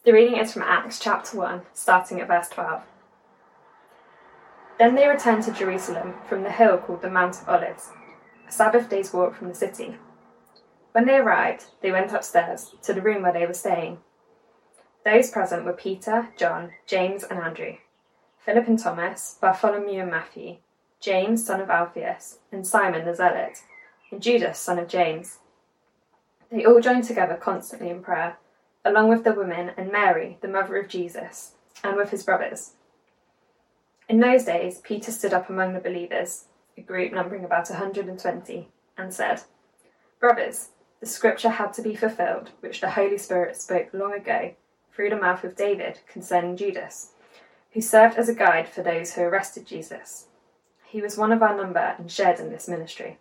The reading is from Acts chapter 1, starting at verse 12. Then they returned to Jerusalem from the hill called the Mount of Olives, a Sabbath day's walk from the city. When they arrived, they went upstairs to the room where they were staying. Those present were Peter, John, James and Andrew, Philip and Thomas, Bartholomew and Matthew, James son of Alphaeus, and Simon the Zealot, and Judas son of James. They all joined together constantly in prayer, along with the women and Mary, the mother of Jesus, and with his brothers. In those days, Peter stood up among the believers, a group numbering about 120, and said, "Brothers, the scripture had to be fulfilled, which the Holy Spirit spoke long ago through the mouth of David concerning Judas, who served as a guide for those who arrested Jesus. He was one of our number and shared in this ministry."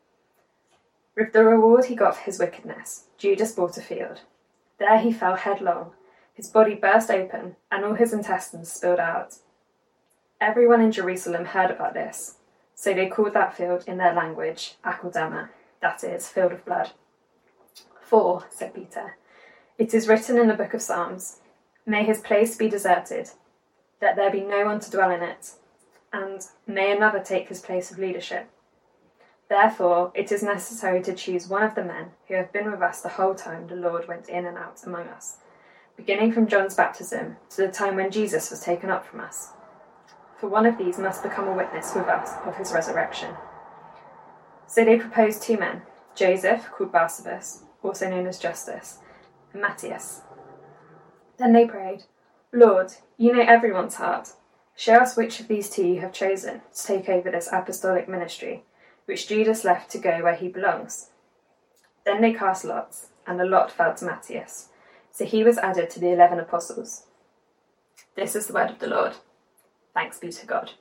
With the reward he got for his wickedness, Judas bought a field. There he fell headlong, his body burst open, and all his intestines spilled out. Everyone in Jerusalem heard about this, so they called that field in their language Akeldama, that is, field of blood. "For," said Peter, "it is written in the book of Psalms, 'May his place be deserted, let there be no one to dwell in it, and may another take his place of leadership. Therefore, it is necessary to choose one of the men who have been with us the whole time the Lord went in and out among us, beginning from John's baptism to the time when Jesus was taken up from us. For one of these must become a witness with us of his resurrection.' So they proposed 2 men, Joseph, called Barsabas, also known as Justus, and Matthias. Then they prayed, 'Lord, you know everyone's heart. Show us which of these 2 you have chosen to take over this apostolic ministry, which Judas left to go where he belongs.' Then they cast lots, and the lot fell to Matthias. So he was added to the 11 apostles. This is the word of the Lord. Thanks be to God."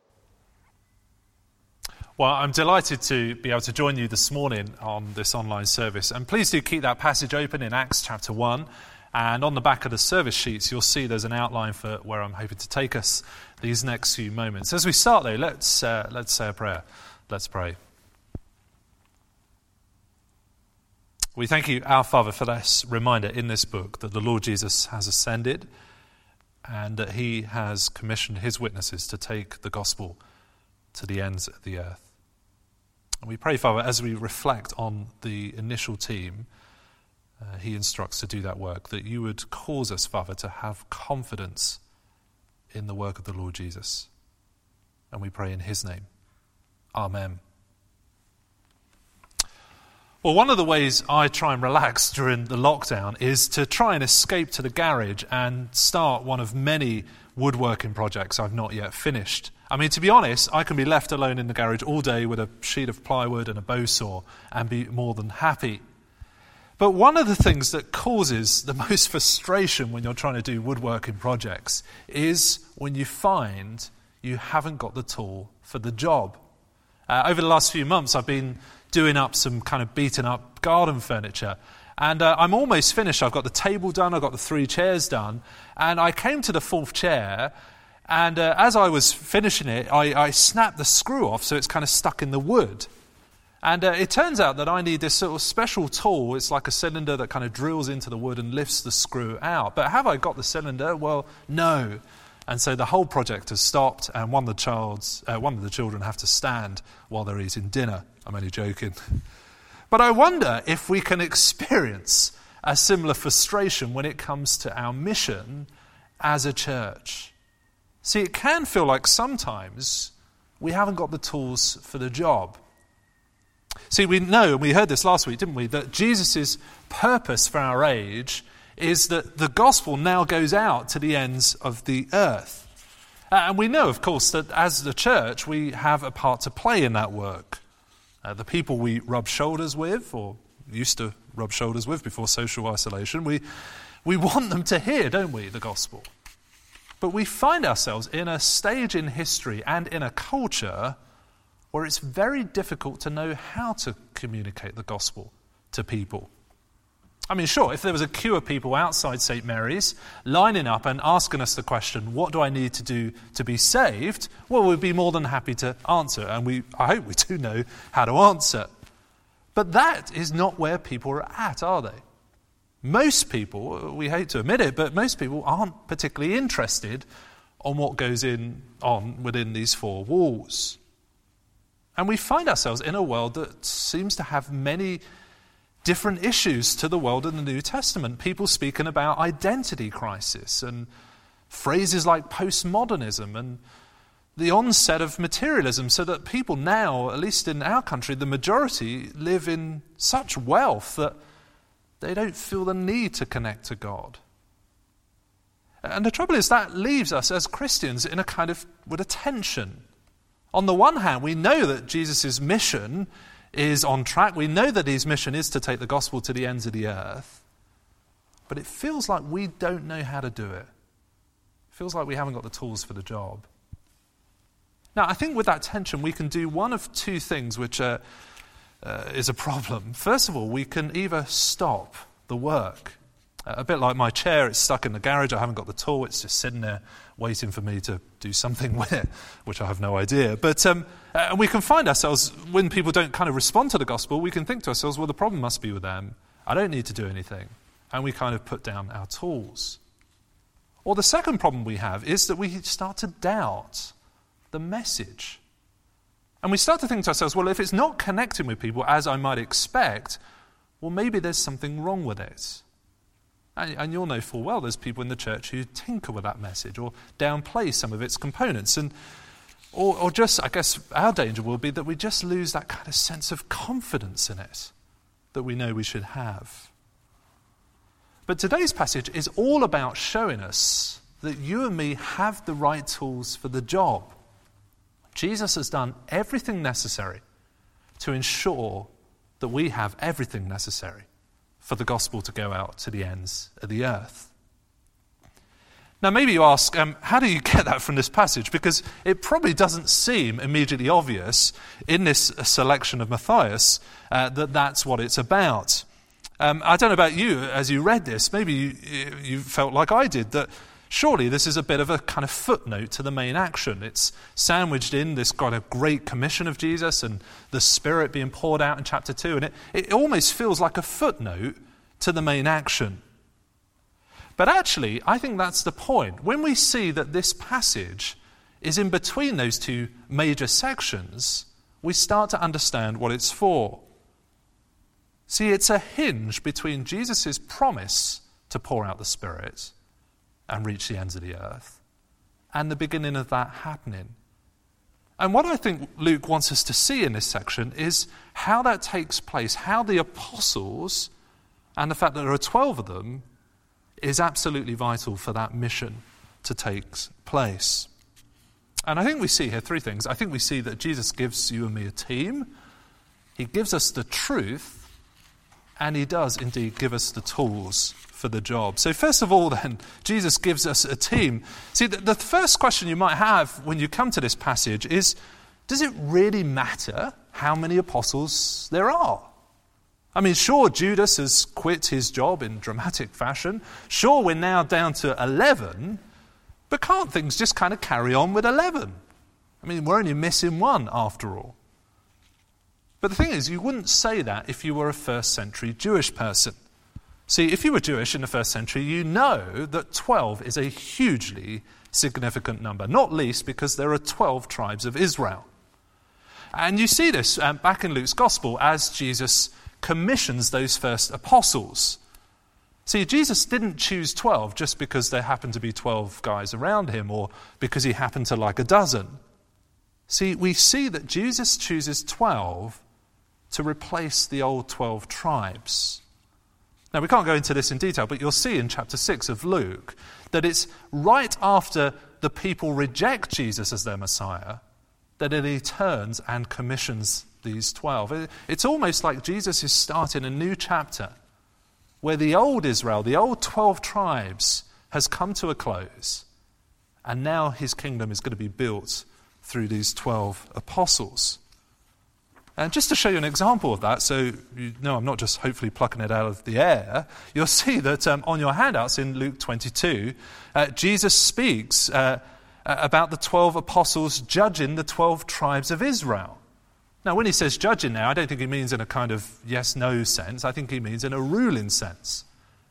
Well, I'm delighted to be able to join you this morning on this online service. And please do keep that passage open in Acts chapter 1. And on the back of the service sheets, you'll see there's an outline for where I'm hoping to take us these next few moments. As we start, though, let's say a prayer. Let's pray. We thank you, our Father, for this reminder in this book that the Lord Jesus has ascended and that he has commissioned his witnesses to take the gospel to the ends of the earth. And we pray, Father, as we reflect on the initial team he instructs to do that work, that you would cause us, Father, to have confidence in the work of the Lord Jesus. And we pray in his name. Amen. Well, one of the ways I try and relax during the lockdown is to try and escape to the garage and start one of many woodworking projects I've not yet finished. I mean, to be honest, I can be left alone in the garage all day with a sheet of plywood and a bow saw and be more than happy. But one of the things that causes the most frustration when you're trying to do woodworking projects is when you find you haven't got the tool for the job. Over the last few months, I've been doing up some kind of beaten up garden furniture. And I'm almost finished. I've got the table done, I've got the 3 chairs done. And I came to the 4th chair, and as I was finishing it, I snapped the screw off so it's kind of stuck in the wood. And it turns out that I need this sort of special tool. It's like a cylinder that kind of drills into the wood and lifts the screw out. But have I got the cylinder? Well, no. And so the whole project has stopped, and one of the children have to stand while they're eating dinner. I'm only joking. But I wonder if we can experience a similar frustration when it comes to our mission as a church. See, it can feel like sometimes we haven't got the tools for the job. See, we know, and we heard this last week, didn't we, that Jesus' purpose for our age is that the gospel now goes out to the ends of the earth. And we know, of course, that as the church, we have a part to play in that work. The people we rub shoulders with, or used to rub shoulders with before social isolation, we want them to hear, don't we, the gospel. But we find ourselves in a stage in history and in a culture where it's very difficult to know how to communicate the gospel to people. I mean, sure, if there was a queue of people outside St. Mary's lining up and asking us the question, what do I need to do to be saved? Well, we'd be more than happy to answer, and I hope we do know how to answer. But that is not where people are at, are they? most people, we hate to admit it, but most people aren't particularly interested on what goes on within these four walls. And we find ourselves in a world that seems to have many different issues to the world in the New Testament. People speaking about identity crisis and phrases like postmodernism and the onset of materialism, so that people now, at least in our country, the majority live in such wealth that they don't feel the need to connect to God. And the trouble is that leaves us as Christians in a kind of with a tension. On the one hand, we know that Jesus' mission is on track. We know that his mission is to take the gospel to the ends of the earth. But it feels like we don't know how to do it. It feels like we haven't got the tools for the job. Now, I think with that tension, we can do one of two things, which is a problem. First of all, we can either stop the work. A bit like my chair, it's stuck in the garage, I haven't got the tool, it's just sitting there waiting for me to do something with it, which I have no idea. But we can find ourselves, when people don't kind of respond to the gospel, we can think to ourselves, well, the problem must be with them. I don't need to do anything. And we kind of put down our tools. Or the second problem we have is that we start to doubt the message. And we start to think to ourselves, well, if it's not connecting with people as I might expect, well, maybe there's something wrong with it. And you'll know full well there's people in the church who tinker with that message or downplay some of its components. Or just, I guess, our danger will be that we just lose that kind of sense of confidence in it that we know we should have. But today's passage is all about showing us that you and me have the right tools for the job. Jesus has done everything necessary to ensure that we have everything necessary for the gospel to go out to the ends of the earth. Now, maybe you ask, how do you get that from this passage? Because it probably doesn't seem immediately obvious in this selection of Matthias that that's what it's about. I don't know about you, as you read this, maybe you felt like I did, that surely this is a bit of a kind of footnote to the main action. It's sandwiched in this kind of great commission of Jesus and the Spirit being poured out in chapter 2. And it almost feels like a footnote to the main action. But actually, I think that's the point. When we see that this passage is in between those two major sections, we start to understand what it's for. See, it's a hinge between Jesus' promise to pour out the Spirit and reach the ends of the earth, and the beginning of that happening. And what I think Luke wants us to see in this section is how that takes place, how the apostles, and the fact that there are 12 of them, is absolutely vital for that mission to take place. And I think we see here three things. I think we see that Jesus gives you and me a team, he gives us the truth, and he does indeed give us the tools for the job. So first of all then, Jesus gives us a team. See, the first question you might have when you come to this passage is, does it really matter how many apostles there are? I mean, sure, Judas has quit his job in dramatic fashion. Sure, we're now down to 11, but can't things just kind of carry on with 11? I mean, we're only missing one after all. But the thing is, you wouldn't say that if you were a first century Jewish person. See, if you were Jewish in the first century, you know that 12 is a hugely significant number, not least because there are 12 tribes of Israel. And you see this back in Luke's Gospel as Jesus commissions those first apostles. See, Jesus didn't choose 12 just because there happened to be 12 guys around him or because he happened to like a dozen. See, we see that Jesus chooses 12 to replace the old 12 tribes. Now, we can't go into this in detail, but you'll see in chapter 6 of Luke that it's right after the people reject Jesus as their Messiah that he turns and commissions these 12. It's almost like Jesus is starting a new chapter where the old Israel, the old 12 tribes, has come to a close, and now his kingdom is going to be built through these 12 apostles. And just to show you an example of that, so you know I'm not just hopefully plucking it out of the air, you'll see that on your handouts in Luke 22, Jesus speaks about the 12 apostles judging the 12 tribes of Israel. Now, when he says judging now, I don't think he means in a kind of yes-no sense. I think he means in a ruling sense.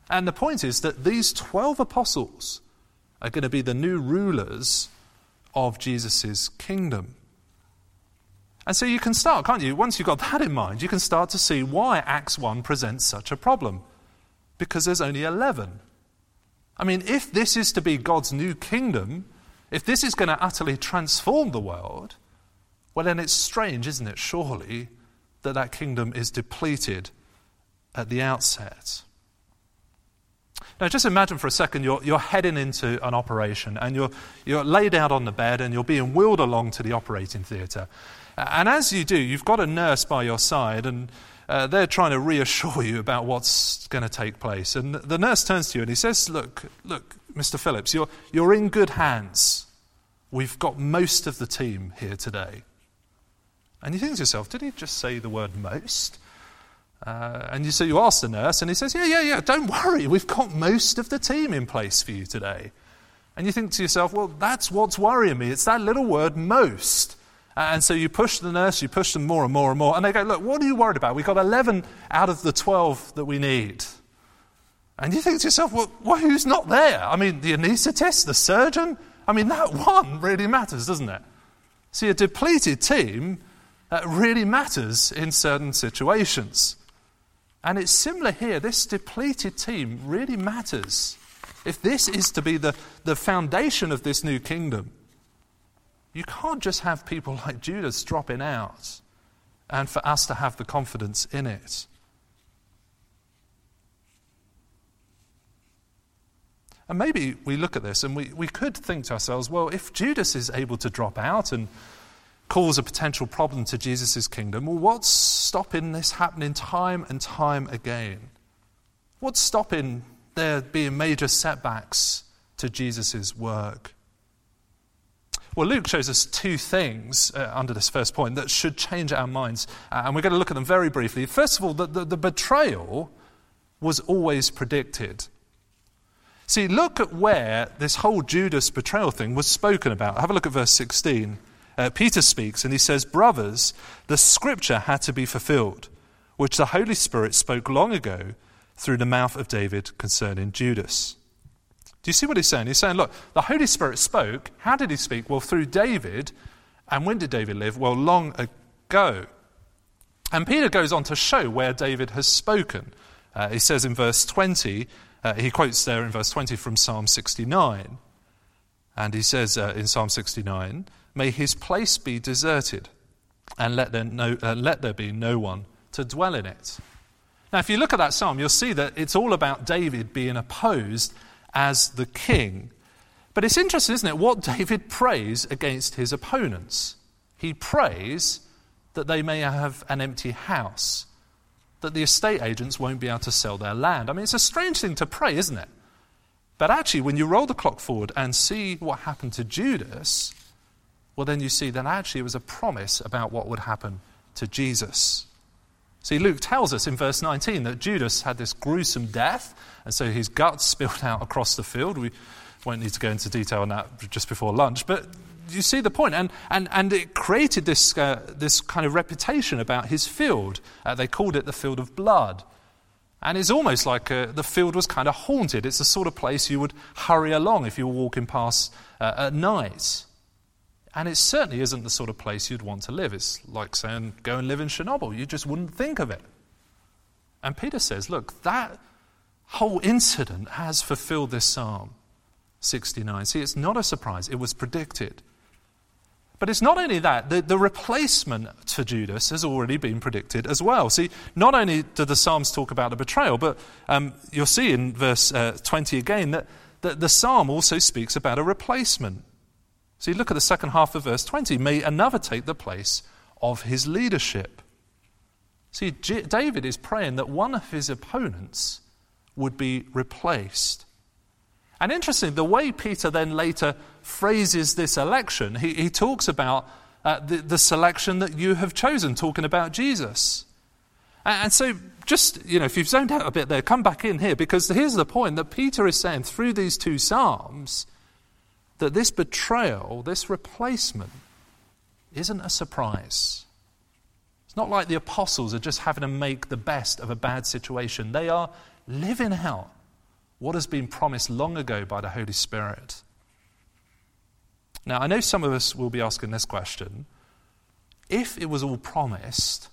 And the point is that these 12 apostles are going to be the new rulers of Jesus' kingdom. And so you can start, can't you? Once you've got that in mind, you can start to see why Acts 1 presents such a problem. Because there's only 11. I mean, if this is to be God's new kingdom, if this is going to utterly transform the world, well then it's strange, isn't it, surely, that kingdom is depleted at the outset. Now just imagine for a second you're heading into an operation and you're laid out on the bed and you're being wheeled along to the operating theatre. And as you do, you've got a nurse by your side and they're trying to reassure you about what's going to take place. And the nurse turns to you and he says, look, Mr. Phillips, you're in good hands. We've got most of the team here today. And you think to yourself, did he just say the word most? And you ask the nurse, and he says, yeah, don't worry, we've got most of the team in place for you today. And you think to yourself, well, that's what's worrying me. It's that little word, most. And so you push the nurse, you push them more and more and more, and they go, look, what are you worried about? We've got 11 out of the 12 that we need. And you think to yourself, well, who's not there? I mean, the anaesthetist, the surgeon? I mean, that one really matters, doesn't it? See, a depleted team really matters in certain situations. And it's similar here. This depleted team really matters. If this is to be the foundation of this new kingdom, you can't just have people like Judas dropping out and for us to have the confidence in it. And maybe we look at this and we could think to ourselves, well, if Judas is able to drop out and cause a potential problem to Jesus' kingdom, well, what's stopping this happening time and time again? What's stopping there being major setbacks to Jesus' work? Well, Luke shows us two things under this first point that should change our minds, and we're going to look at them very briefly. First of all, the betrayal was always predicted. See, look at where this whole Judas betrayal thing was spoken about. Have a look at verse 16. Peter speaks and he says, "Brothers, the scripture had to be fulfilled, which the Holy Spirit spoke long ago through the mouth of David concerning Judas." Do you see what he's saying? He's saying, look, the Holy Spirit spoke. How did he speak? Well, through David. And when did David live? Well, long ago. And Peter goes on to show where David has spoken. He says in verse 20, he quotes there in verse 20 from Psalm 69. And he says in Psalm 69, "May his place be deserted, and let there be no one to dwell in it." Now, if you look at that psalm, you'll see that it's all about David being opposed as the king. But it's interesting, isn't it, what David prays against his opponents. He prays that they may have an empty house, that the estate agents won't be able to sell their land. I mean, it's a strange thing to pray, isn't it? But actually, when you roll the clock forward and see what happened to Judas, well, then you see that actually it was a promise about what would happen to Jesus. See, Luke tells us in verse 19 that Judas had this gruesome death, and so his guts spilled out across the field. We won't need to go into detail on that just before lunch, but you see the point. And it created this kind of reputation about his field. They called it the field of blood. And it's almost like the field was kind of haunted. It's the sort of place you would hurry along if you were walking past at night. And it certainly isn't the sort of place you'd want to live. It's like saying, go and live in Chernobyl. You just wouldn't think of it. And Peter says, look, that whole incident has fulfilled this Psalm 69. See, it's not a surprise. It was predicted. But it's not only that. The replacement to Judas has already been predicted as well. See, not only do the Psalms talk about the betrayal, but you'll see in verse 20 again that the Psalm also speaks about a replacement. See, look at the second half of verse 20. May another take the place of his leadership. See, David is praying that one of his opponents would be replaced. And interesting, the way Peter then later phrases this election, he talks about the selection that you have chosen, talking about Jesus. And so just, if you've zoned out a bit there, come back in here, because here's the point that Peter is saying through these two Psalms, that this betrayal, this replacement, isn't a surprise. It's not like the apostles are just having to make the best of a bad situation. They are living out what has been promised long ago by the Holy Spirit. Now, I know some of us will be asking this question. If it was all promised,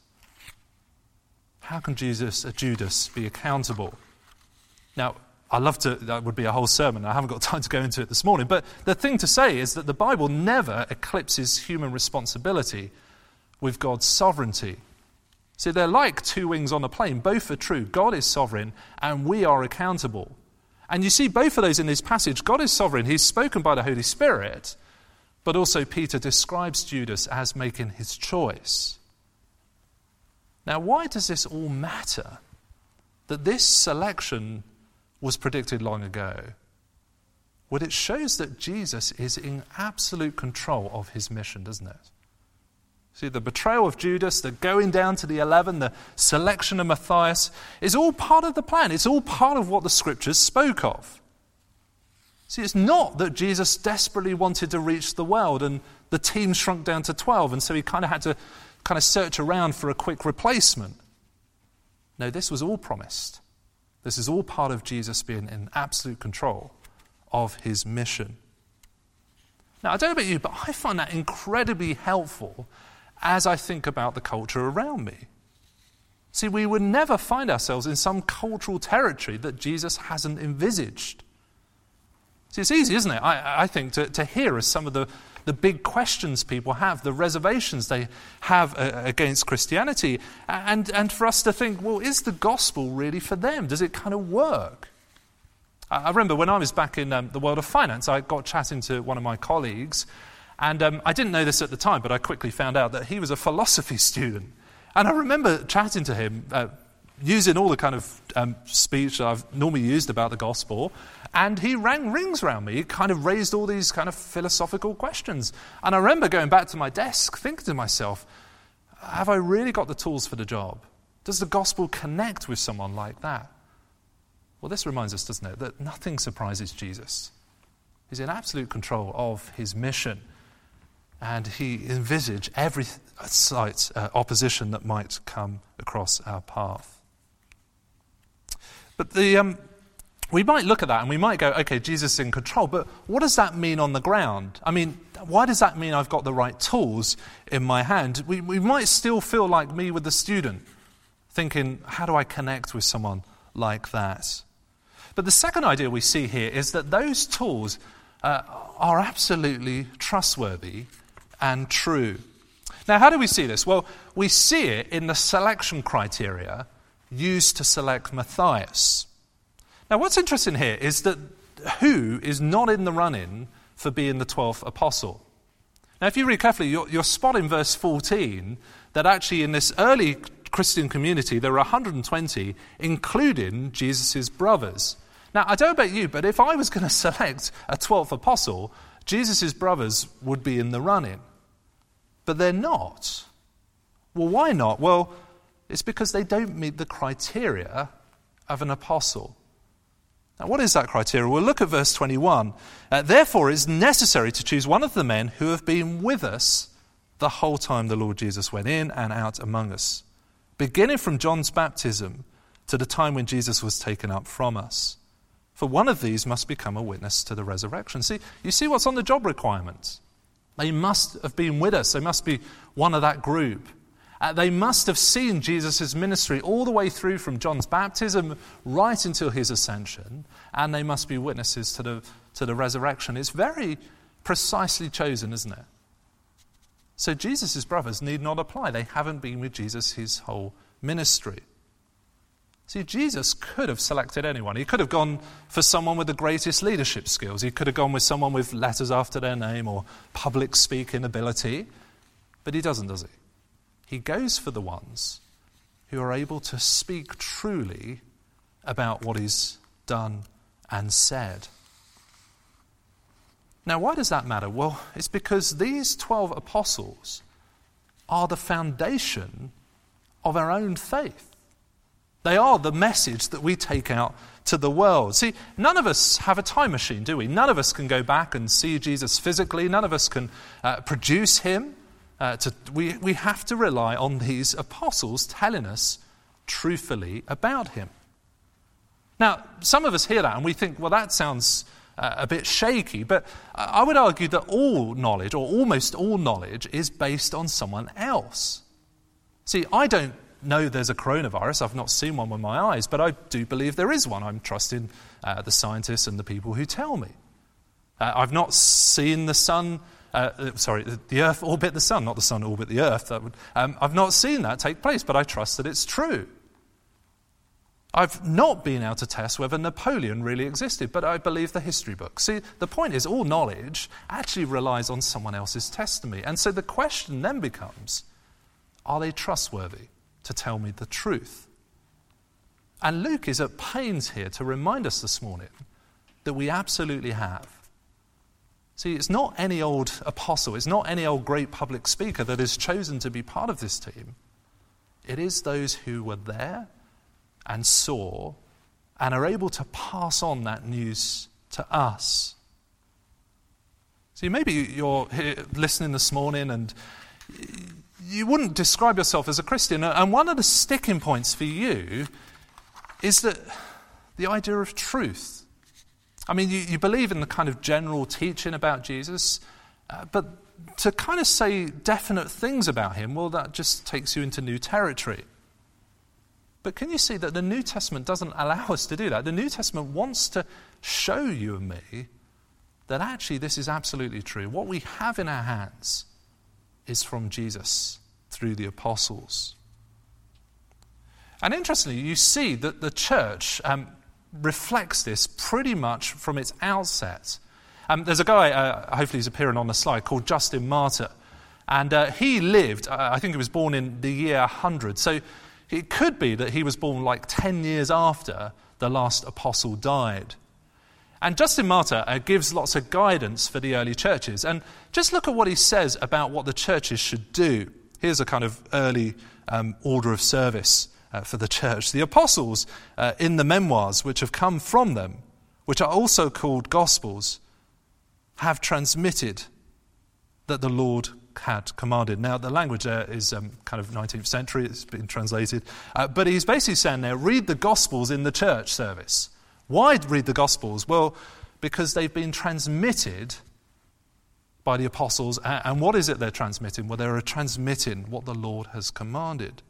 how can Judas be accountable? Now, that would be a whole sermon. I haven't got time to go into it this morning. But the thing to say is that the Bible never eclipses human responsibility with God's sovereignty. See, they're like two wings on a plane. Both are true. God is sovereign and we are accountable. And you see both of those in this passage. God is sovereign. He's spoken by the Holy Spirit. But also Peter describes Judas as making his choice. Now, why does this all matter? That this selection was predicted long ago. Well, it shows that Jesus is in absolute control of his mission, doesn't it? See, the betrayal of Judas, the going down to the 11, the selection of Matthias is all part of the plan. It's all part of what the scriptures spoke of. See, it's not that Jesus desperately wanted to reach the world and the team shrunk down to 12 and so he kind of had to search around for a quick replacement. No, this was all promised. This is all part of Jesus being in absolute control of his mission. Now, I don't know about you, but I find that incredibly helpful as I think about the culture around me. See, we would never find ourselves in some cultural territory that Jesus hasn't envisaged. See, it's easy, isn't it, I think, to hear as some of the big questions people have, the reservations they have against Christianity, and for us to think, well, is the gospel really for them? Does it kind of work? I remember when I was back in the world of finance, I got chatting to one of my colleagues, and I didn't know this at the time, but I quickly found out that he was a philosophy student. And I remember chatting to him, using all the kind of speech that I've normally used about the gospel, and he rang rings around me. He kind of raised all these kind of philosophical questions. And I remember going back to my desk, thinking to myself, have I really got the tools for the job? Does the gospel connect with someone like that? Well, this reminds us, doesn't it, that nothing surprises Jesus. He's in absolute control of his mission. And he envisaged every slight opposition that might come across our path. But we might look at that and we might go, okay, Jesus is in control, but what does that mean on the ground? I mean, why does that mean I've got the right tools in my hand? We might still feel like me with the student, thinking, how do I connect with someone like that? But the second idea we see here is that those tools are absolutely trustworthy and true. Now, how do we see this? Well, we see it in the selection criteria used to select Matthias. Now, what's interesting here is that who is not in the run-in for being the 12th apostle. Now, if you read carefully, you'll spot in verse 14 that actually in this early Christian community, there were 120, including Jesus' brothers. Now, I don't know about you, but if I was going to select a 12th apostle, Jesus' brothers would be in the run-in. But they're not. Well, why not? Well, it's because they don't meet the criteria of an apostle. Now, what is that criteria? Well, look at verse 21. Therefore, it is necessary to choose one of the men who have been with us the whole time the Lord Jesus went in and out among us, beginning from John's baptism to the time when Jesus was taken up from us. For one of these must become a witness to the resurrection. See, you see what's on the job requirements. They must have been with us. They must be one of that group. They must have seen Jesus' ministry all the way through from John's baptism right until his ascension, and they must be witnesses to the resurrection. It's very precisely chosen, isn't it? So Jesus' brothers need not apply. They haven't been with Jesus his whole ministry. See, Jesus could have selected anyone. He could have gone for someone with the greatest leadership skills. He could have gone with someone with letters after their name or public speaking ability. But he doesn't, does he? He goes for the ones who are able to speak truly about what he's done and said. Now, why does that matter? Well, it's because these 12 apostles are the foundation of our own faith. They are the message that we take out to the world. See, none of us have a time machine, do we? None of us can go back and see Jesus physically. None of us can produce him. We have to rely on these apostles telling us truthfully about him. Now, some of us hear that and we think, well, that sounds a bit shaky, but I would argue that all knowledge, or almost all knowledge, is based on someone else. See, I don't know there's a coronavirus. I've not seen one with my eyes, but I do believe there is one. I'm trusting the scientists and the people who tell me. I've not seen the Earth orbit the sun, not the sun orbit the Earth. I've not seen that take place, but I trust that it's true. I've not been able to test whether Napoleon really existed, but I believe the history books. See, the point is all knowledge actually relies on someone else's testimony. And so the question then becomes, are they trustworthy to tell me the truth? And Luke is at pains here to remind us this morning that we absolutely have. See, it's not any old apostle, it's not any old great public speaker that is chosen to be part of this team. It is those who were there and saw and are able to pass on that news to us. See, maybe you're here listening this morning and you wouldn't describe yourself as a Christian, and one of the sticking points for you is that the idea of truth. I mean, you believe in the kind of general teaching about Jesus, but to kind of say definite things about him, well, that just takes you into new territory. But can you see that the New Testament doesn't allow us to do that? The New Testament wants to show you and me that actually this is absolutely true. What we have in our hands is from Jesus through the apostles. And interestingly, you see that the church reflects this pretty much from its outset. There's a guy, hopefully he's appearing on the slide, called Justin Martyr. And he lived, I think he was born in the year 100. So it could be that he was born like 10 years after the last apostle died. And Justin Martyr gives lots of guidance for the early churches. And just look at what he says about what the churches should do. Here's a kind of early order of service for the church. The apostles in the memoirs which have come from them, which are also called Gospels, have transmitted that the Lord had commanded. Now, the language there is kind of 19th century. It's been translated. But he's basically saying there, read the Gospels in the church service. Why read the Gospels? Well, because they've been transmitted by the apostles. And what is it they're transmitting? Well, they're transmitting what the Lord has commanded.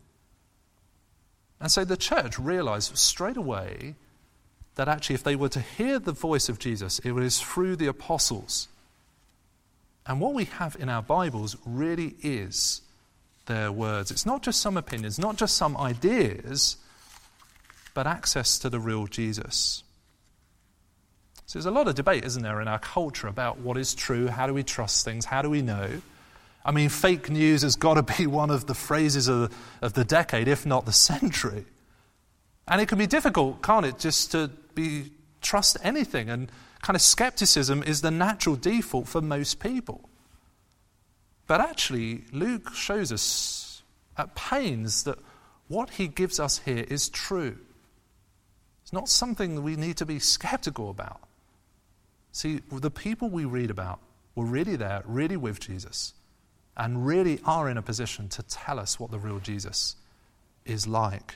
And so the church realized straight away that actually if they were to hear the voice of Jesus, it was through the apostles. And what we have in our Bibles really is their words. It's not just some opinions, not just some ideas, but access to the real Jesus. So there's a lot of debate, isn't there, in our culture about what is true, how do we trust things, how do we know? I mean, fake news has got to be one of the phrases of the decade, if not the century. And it can be difficult, can't it, just to trust anything. And kind of skepticism is the natural default for most people. But actually, Luke shows us at pains that what he gives us here is true. It's not something that we need to be skeptical about. See, the people we read about were really there, really with Jesus, and really are in a position to tell us what the real Jesus is like.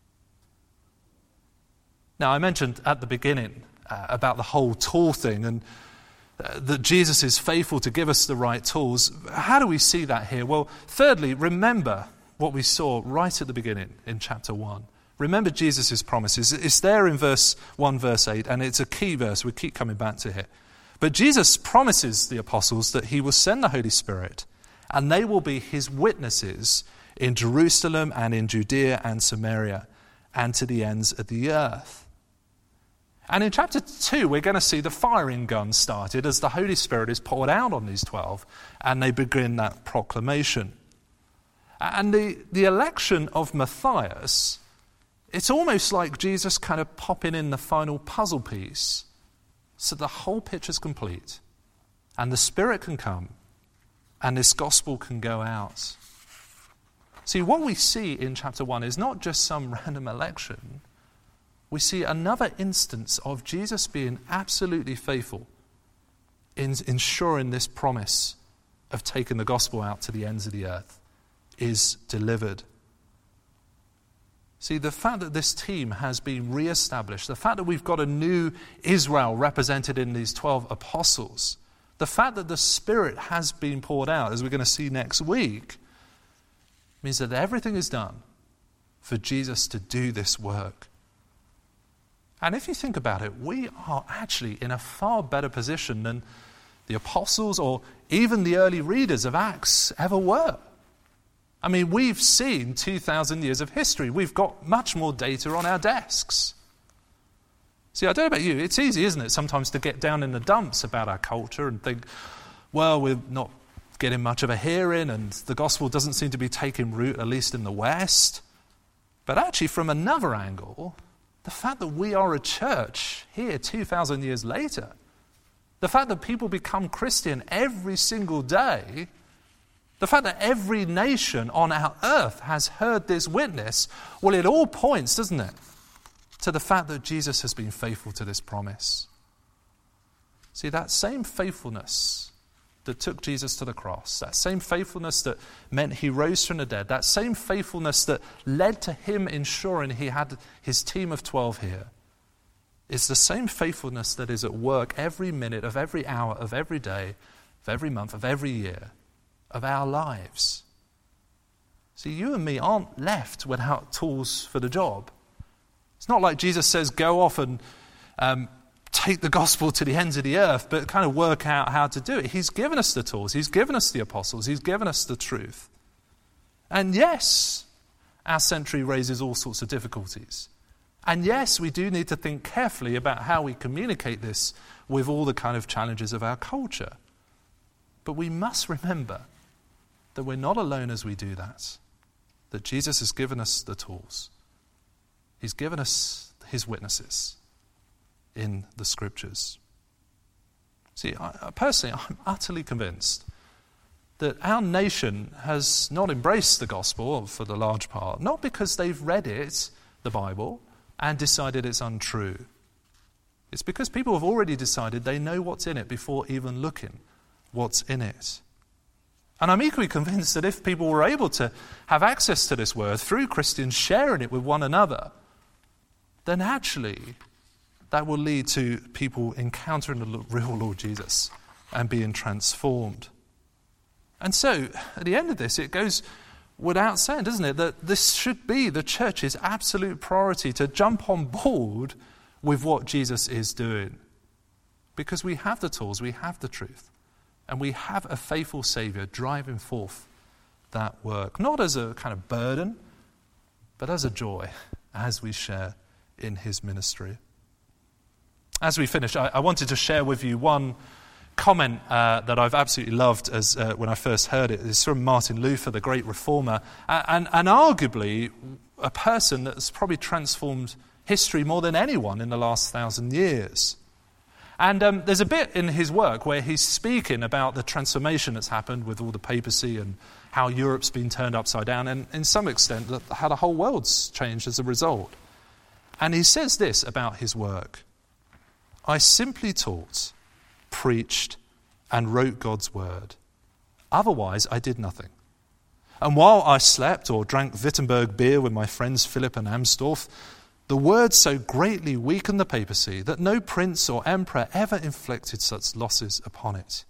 Now, I mentioned at the beginning about the whole tool thing and that Jesus is faithful to give us the right tools. How do we see that here? Well, thirdly, remember what we saw right at the beginning in chapter 1. Remember Jesus' promises. It's there in verse 1, verse 8, and it's a key verse. We keep coming back to it. But Jesus promises the apostles that he will send the Holy Spirit, and they will be his witnesses in Jerusalem and in Judea and Samaria and to the ends of the earth. And in chapter 2, we're going to see the firing gun started as the Holy Spirit is poured out on these 12, and they begin that proclamation. And the election of Matthias, it's almost like Jesus kind of popping in the final puzzle piece so the whole picture's complete, and the Spirit can come, and this gospel can go out. See, what we see in chapter 1 is not just some random election. We see another instance of Jesus being absolutely faithful in ensuring this promise of taking the gospel out to the ends of the earth is delivered. See, the fact that this team has been re-established, the fact that we've got a new Israel represented in these 12 apostles, the fact that the Spirit has been poured out, as we're going to see next week, means that everything is done for Jesus to do this work. And if you think about it, we are actually in a far better position than the apostles or even the early readers of Acts ever were. I mean, we've seen 2,000 years of history. We've got much more data on our desks. See, I don't know about you, it's easy, isn't it, sometimes to get down in the dumps about our culture and think, well, we're not getting much of a hearing and the gospel doesn't seem to be taking root, at least in the West. But actually, from another angle, the fact that we are a church here 2,000 years later, the fact that people become Christian every single day, the fact that every nation on our earth has heard this witness, well, it all points, doesn't it, to the fact that Jesus has been faithful to this promise. See, that same faithfulness that took Jesus to the cross, that same faithfulness that meant he rose from the dead, that same faithfulness that led to him ensuring he had his team of 12 here, is the same faithfulness that is at work every minute of every hour of every day, of every month, of every year, of our lives. See, you and me aren't left without tools for the job. It's not like Jesus says, go off and take the gospel to the ends of the earth, but kind of work out how to do it. He's given us the tools. He's given us the apostles. He's given us the truth. And yes, our century raises all sorts of difficulties. And yes, we do need to think carefully about how we communicate this with all the kind of challenges of our culture. But we must remember that we're not alone as we do that Jesus has given us the tools. He's given us his witnesses in the scriptures. See, personally, I'm utterly convinced that our nation has not embraced the gospel for the large part, not because they've read it, the Bible, and decided it's untrue. It's because people have already decided they know what's in it before even looking what's in it. And I'm equally convinced that if people were able to have access to this word through Christians sharing it with one another, then actually that will lead to people encountering the real Lord Jesus and being transformed. And so, at the end of this, it goes without saying, doesn't it, that this should be the church's absolute priority to jump on board with what Jesus is doing. Because we have the tools, we have the truth. And we have a faithful Saviour driving forth that work, not as a kind of burden, but as a joy as we share in his ministry. As we finish, I wanted to share with you one comment that I've absolutely loved as when I first heard it. It's from Martin Luther, the great reformer, and arguably a person that's probably transformed history more than anyone in the last 1,000 years. And there's a bit in his work where he's speaking about the transformation that's happened with all the papacy and how Europe's been turned upside down, and in some extent how the whole world's changed as a result. And he says this about his work: I simply taught, preached, and wrote God's word. Otherwise, I did nothing. And while I slept or drank Wittenberg beer with my friends Philip and Amsdorf, the word so greatly weakened the papacy that no prince or emperor ever inflicted such losses upon it.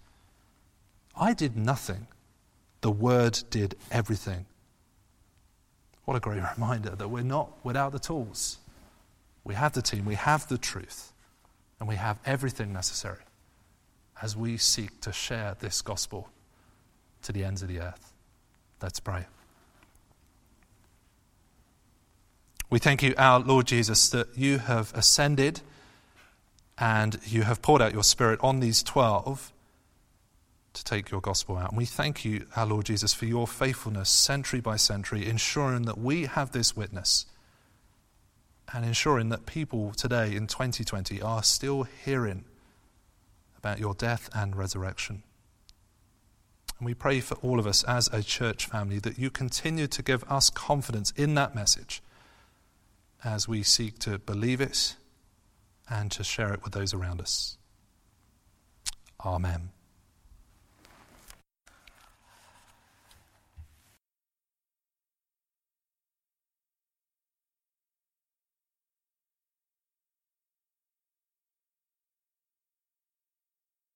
I did nothing. The word did everything. What a great reminder that we're not without the tools. We have the team, we have the truth, and we have everything necessary as we seek to share this gospel to the ends of the earth. Let's pray. We thank you, our Lord Jesus, that you have ascended and you have poured out your Spirit on these 12 to take your gospel out. And we thank you, our Lord Jesus, for your faithfulness century by century, ensuring that we have this witness and ensuring that people today in 2020 are still hearing about your death and resurrection. And we pray for all of us as a church family that you continue to give us confidence in that message as we seek to believe it and to share it with those around us. Amen.